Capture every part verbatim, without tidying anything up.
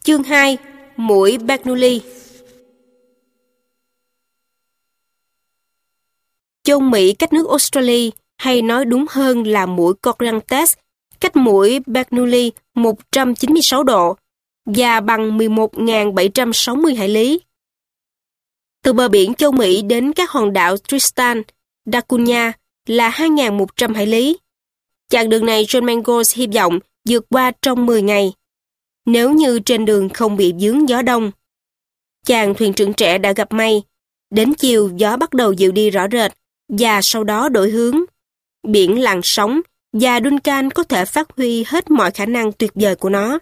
Chương hai. Muỗi Bernoulli. Châu Mỹ cách nước Australia, hay nói đúng hơn là muỗi Corybantes, cách muỗi Bernoulli một trăm chín mươi sáu độ và bằng mười một nghìn bảy trăm sáu mươi hải lý. Từ bờ biển châu Mỹ đến các hòn đảo Tristan, da Cunha là hai nghìn một trăm hải lý. Chặng đường này John Mangles hy vọng vượt qua trong mười ngày, nếu như trên đường không bị vướng gió đông. Chàng thuyền trưởng trẻ đã gặp may. Đến chiều gió bắt đầu dịu đi rõ rệt và sau đó đổi hướng. Biển lặng sóng và Duncan có thể phát huy hết mọi khả năng tuyệt vời của nó.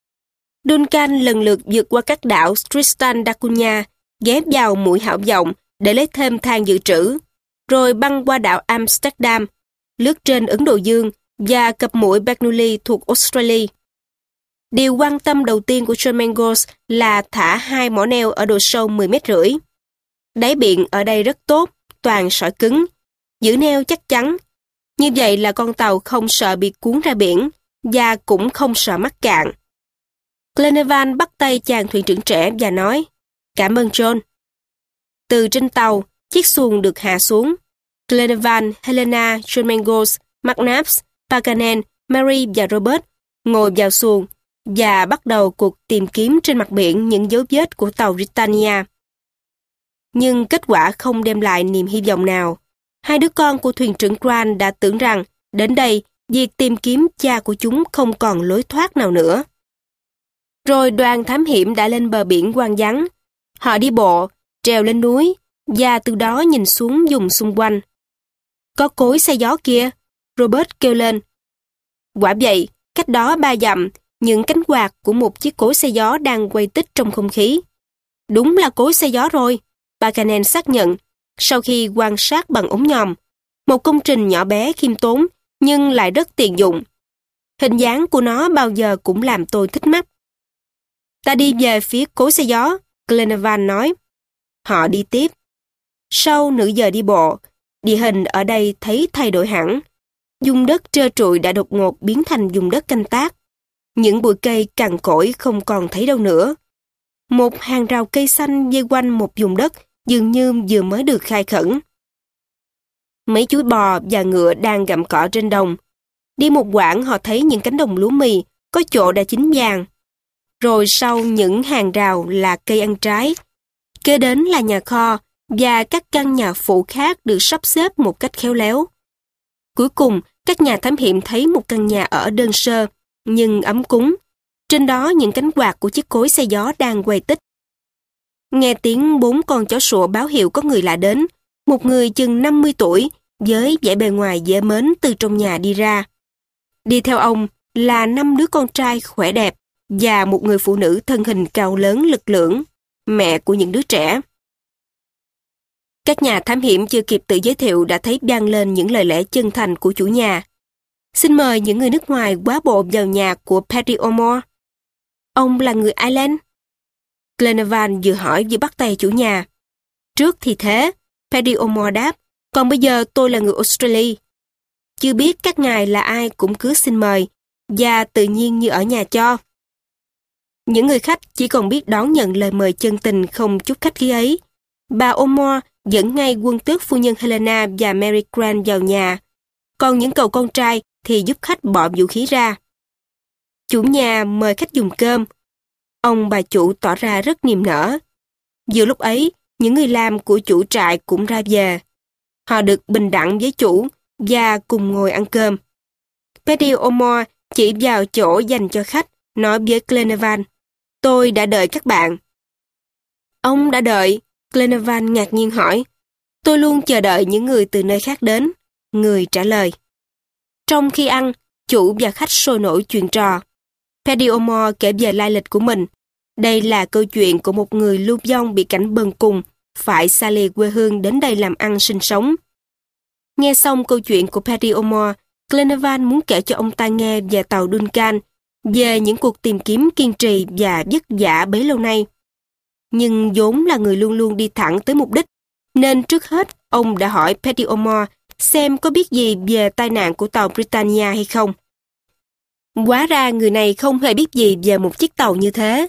Duncan lần lượt vượt qua các đảo Tristan da Cunha, ghé vào mũi Hảo Vọng để lấy thêm than dự trữ, rồi băng qua đảo Amsterdam, lướt trên Ấn Độ Dương và cập mũi Bernoulli thuộc Australia. Điều quan tâm đầu tiên của John Mangles là thả hai mỏ neo ở độ sâu mười mét rưỡi. Đáy biển ở đây rất tốt, toàn sỏi cứng, giữ neo chắc chắn. Như vậy là con tàu không sợ bị cuốn ra biển và cũng không sợ mắc cạn. Glenarvan bắt tay chàng thuyền trưởng trẻ và nói, cảm ơn John. Từ trên tàu, chiếc xuồng được hạ xuống. Glenarvan, Helena, John Mangles, McNabbs, Paganel, Mary và Robert ngồi vào xuồng và bắt đầu cuộc tìm kiếm trên mặt biển những dấu vết của tàu Britannia. Nhưng kết quả không đem lại niềm hy vọng nào. Hai đứa con của thuyền trưởng Grant đã tưởng rằng đến đây việc tìm kiếm cha của chúng không còn lối thoát nào nữa. Rồi đoàn thám hiểm đã lên bờ biển hoang vắng. Họ đi bộ, trèo lên núi và từ đó nhìn xuống vùng xung quanh. Có cối xay gió kia, Robert kêu lên. Quả vậy, cách đó ba dặm, những cánh quạt của một chiếc cối xay gió đang quay tích trong không khí. Đúng là cối xay gió rồi, Paganel xác nhận, sau khi quan sát bằng ống nhòm. Một công trình nhỏ bé khiêm tốn, nhưng lại rất tiện dụng. Hình dáng của nó bao giờ cũng làm tôi thích mắt. Ta đi về phía cối xay gió, Glenarvan nói. Họ đi tiếp. Sau nửa giờ đi bộ, địa hình ở đây thấy thay đổi hẳn. Vùng đất trơ trụi đã đột ngột biến thành vùng đất canh tác. Những bụi cây cằn cỗi không còn thấy đâu nữa. Một hàng rào cây xanh vây quanh một vùng đất dường như vừa mới được khai khẩn. Mấy chú bò và ngựa đang gặm cỏ trên đồng. Đi một quãng họ thấy những cánh đồng lúa mì, có chỗ đã chín vàng. Rồi sau những hàng rào là cây ăn trái. Kế đến là nhà kho và các căn nhà phụ khác được sắp xếp một cách khéo léo. Cuối cùng, các nhà thám hiểm thấy một căn nhà ở đơn sơ, nhưng ấm cúng. Trên đó những cánh quạt của chiếc cối xay gió đang quay tích. Nghe tiếng bốn con chó sủa báo hiệu có người lạ đến, một người chừng năm mươi tuổi, với vẻ bề ngoài dễ mến từ trong nhà đi ra. Đi theo ông là năm đứa con trai khỏe đẹp và một người phụ nữ thân hình cao lớn lực lưỡng, mẹ của những đứa trẻ. Các nhà thám hiểm chưa kịp tự giới thiệu đã thấy vang lên những lời lẽ chân thành của chủ nhà. Xin mời những người nước ngoài quá bộ vào nhà của Paddy O'More. Ông là người Ireland? Glenarvan vừa hỏi vừa bắt tay chủ nhà. Trước thì thế, Paddy O'More đáp, còn bây giờ tôi là người Australia. Chưa biết các ngài là ai cũng cứ xin mời, và tự nhiên như ở nhà cho. Những người khách chỉ còn biết đón nhận lời mời chân tình không chút khách khí ấy. Bà O'More dẫn ngay quân tước phu nhân Helena và Mary Grant vào nhà, còn những cậu con trai thì giúp khách bỏ vũ khí ra. Chủ nhà mời khách dùng cơm. Ông bà chủ tỏ ra rất niềm nở. Vừa lúc ấy, những người làm của chủ trại cũng ra về. Họ được bình đẳng với chủ và cùng ngồi ăn cơm. Paddy O'More chỉ vào chỗ dành cho khách, nói với Glenarvan, tôi đã đợi các bạn. Ông đã đợi? Glenarvan ngạc nhiên hỏi. Tôi luôn chờ đợi những người từ nơi khác đến. Người trả lời. Trong khi ăn, chủ và khách sôi nổi chuyện trò. Paddy O'More kể về lai lịch của mình. Đây là câu chuyện của một người lưu vong bị cảnh bần cùng, phải xa lìa quê hương đến đây làm ăn sinh sống. Nghe xong câu chuyện của Paddy O'More, Glenarvan muốn kể cho ông ta nghe về tàu Duncan, về những cuộc tìm kiếm kiên trì và vất vả bấy lâu nay. Nhưng vốn là người luôn luôn đi thẳng tới mục đích, nên trước hết ông đã hỏi Paddy O'More xem có biết gì về tai nạn của tàu Britannia hay không. Hóa ra người này không hề biết gì về một chiếc tàu như thế.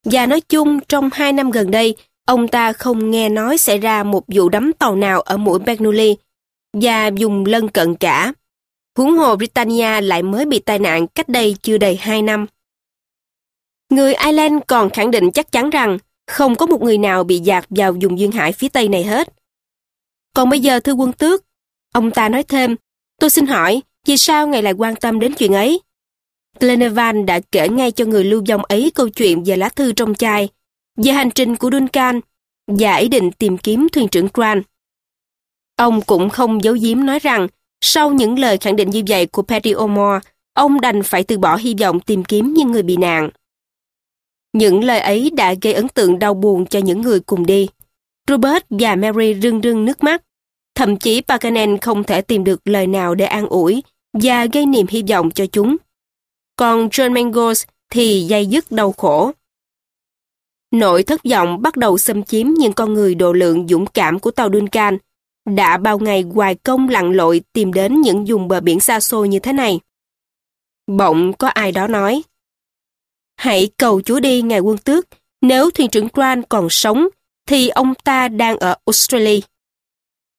Và nói chung, trong hai năm gần đây, ông ta không nghe nói xảy ra một vụ đắm tàu nào ở mũi Bernoulli và vùng lân cận cả. Huống hồ Britannia lại mới bị tai nạn cách đây chưa đầy hai năm. Người Ireland còn khẳng định chắc chắn rằng không có một người nào bị dạt vào vùng duyên hải phía Tây này hết. Còn bây giờ thưa quân tước, ông ta nói thêm, tôi xin hỏi, vì sao ngài lại quan tâm đến chuyện ấy? Glenarvan đã kể ngay cho người lưu vong ấy câu chuyện về lá thư trong chai, về hành trình của Duncan và ý định tìm kiếm thuyền trưởng Grant. Ông cũng không giấu giếm nói rằng, sau những lời khẳng định như vậy của Paddy O'Moore, ông đành phải từ bỏ hy vọng tìm kiếm những người bị nạn. Những lời ấy đã gây ấn tượng đau buồn cho những người cùng đi. Robert và Mary rưng rưng nước mắt. Thậm chí Paganel không thể tìm được lời nào để an ủi và gây niềm hy vọng cho chúng. Còn John Mangles thì day dứt đau khổ. Nỗi thất vọng bắt đầu xâm chiếm những con người độ lượng dũng cảm của tàu Duncan, đã bao ngày hoài công lặn lội tìm đến những vùng bờ biển xa xôi như thế này. Bỗng có ai đó nói, hãy cầu Chúa đi, ngài quân tước, nếu thuyền trưởng Grant còn sống, thì ông ta đang ở Australia.